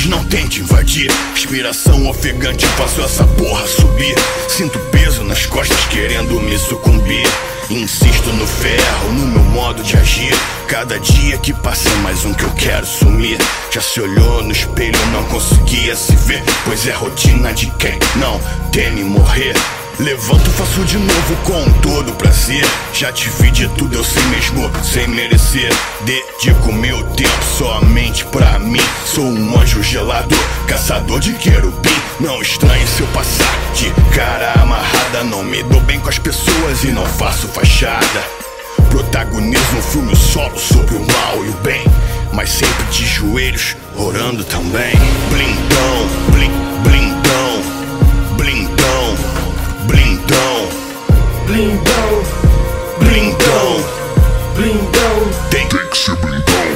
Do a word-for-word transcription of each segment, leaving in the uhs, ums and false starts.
não tente invadir. Inspiração ofegante, faço essa porra subir. Sinto peso nas costas querendo me sucumbir. Insisto no ferro, no meu modo de agir. Cada dia que passa é mais um que eu quero sumir. Já se olhou no espelho, não conseguia se ver, pois é rotina de quem não teme morrer. Levanto, faço de novo com todo prazer. Já te vi de tudo, eu sei mesmo, sem merecer. Dedico meu tempo somente pra mim. Sou um anjo gelado, caçador de querubim. Não estranhe se eu passar de cara amarrada. Não me dou bem com as pessoas e não faço fachada. Protagonizo um filme solo sobre o mal e o bem, mas sempre de joelhos, orando também. Blindão, blim, blindão, blindão, blindão, blindão, blindão, blindão. Tem, tem que ser blindão.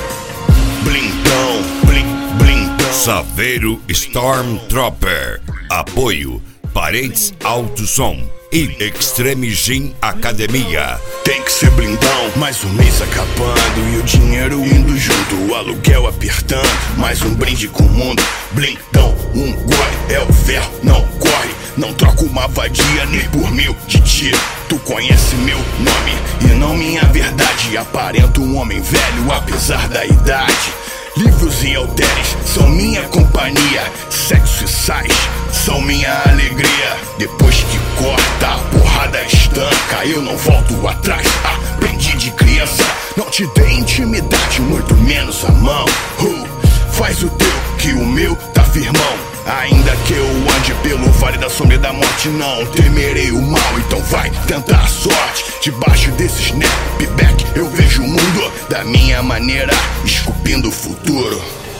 Blindão, blim, blindão. Saveiro Stormtrooper. Apoio Paredes Alto Som e Extreme Gym Academia. Tem que ser blindão. Mais um mês acabando e o dinheiro indo junto, o aluguel apertando. Mais um brinde com o mundo. Blindão, um gole é o ferro, não corre. Não troco uma vadia nem por mil de ti. Tu conhece meu nome e não minha verdade. Aparento um homem velho apesar da idade. Livros e halteres são minha companhia. Sexo e sais são minha alegria. Depois que corta, a porrada estanca. Eu não volto atrás, aprendi de criança. Não te dei intimidade, muito menos a mão. uh, Faz o teu, que o meu tá firmão. Ainda que eu ande pelo vale da sombra e da morte, não temerei o mal, então vai tentar a sorte. Debaixo desse snapback eu vejo o mundo da minha maneira, esculpindo o futuro.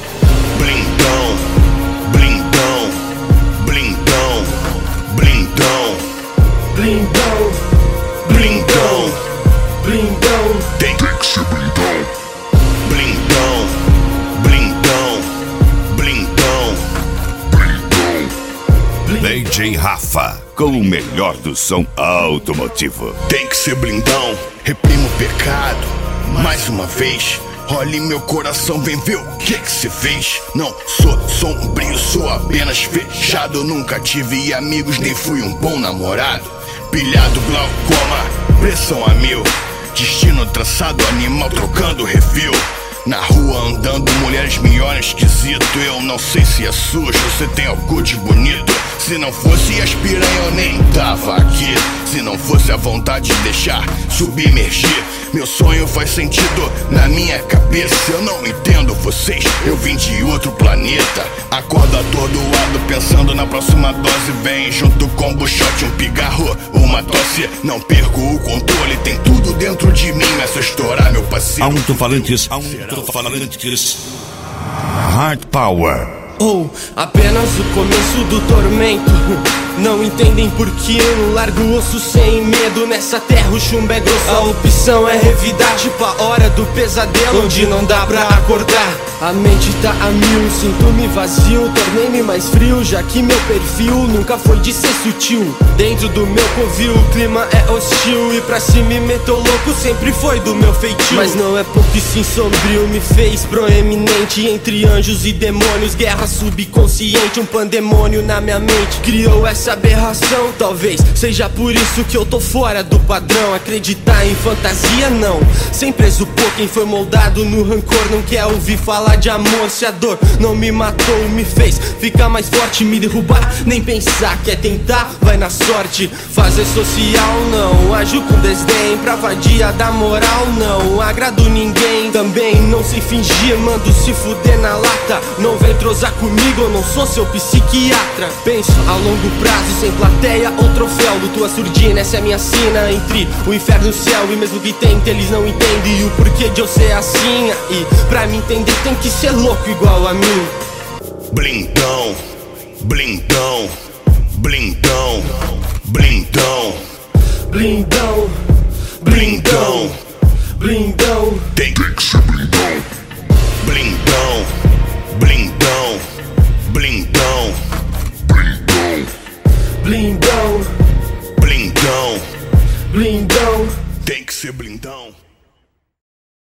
Blindão, blindão, blindão, blindão, Blindão, blindão, blindão. tem que ser blindão. Blindão, blindão, blindão, D J Rafa, com o melhor do som automotivo. tem que ser blindão. Reprimo o pecado, mais uma vez. Olhe meu coração, vem ver o que que cê fez. Não sou sombrio, sou apenas fechado. Eu nunca tive amigos, nem fui um bom namorado. Pilhado, glaucoma, pressão a mil. Destino traçado, animal trocando refil. Na rua andando, mulheres me olham esquisito. Eu não sei se é sujo, você tem algo de bonito. Se não fosse as piranha eu nem tava aqui. Se não fosse a vontade de deixar submergir. Meu sonho faz sentido na minha cabeça. Eu não entendo vocês, eu vim de outro planeta. Acordo atordoado pensando na próxima dose. Vem junto com um buchote, um pigarro, uma tosse. Não perco o controle, tem tudo dentro de mim. Mas se eu estourar meu passivo, Alto-falantes, alto-falantes. Hard Power. Ou apenas o começo do tormento. Não entendem por que eu não largo o osso sem medo. Nessa terra o chumbo é grosso. A opção é revidar, tipo a hora do pesadelo, onde não dá pra acordar. A mente tá a mil, sinto-me vazio. Tornei-me mais frio, já que meu perfil nunca foi de ser sutil. Dentro do meu covil o clima é hostil. E pra se me meter louco sempre foi do meu feitio. Mas não é pouco e sim sombrio, me fez proeminente entre anjos e demônios. Guerra subconsciente, um pandemônio na minha mente criou essa aberração. Talvez seja por isso que eu tô fora do padrão. Acreditar em fantasia não, sem presupor quem foi moldado no rancor. Não quer ouvir falar de amor. Se a dor não me matou, me fez ficar mais forte. Me derrubar, nem pensar, quer tentar, vai na sorte. Fazer social não, ajo com desdém. Pra vadia da moral não, agrado ninguém. Também não sei fingir, mando se fuder na lata. Não vem trozar comigo, eu não sou seu psiquiatra. Penso a longo prazo, sem plateia ou troféu. Luto a surdina, essa é minha sina entre o inferno e o céu. E mesmo que tente, eles não entendem o porquê de eu ser assim. E pra me entender tem que ser louco igual a mim. blindão, blindão, blindão, blindão, Blindão, blindão, blindão. tem que ser blindão. Blindão, blindão, blindão, Blindão, blindão, blindão. tem que ser blindão.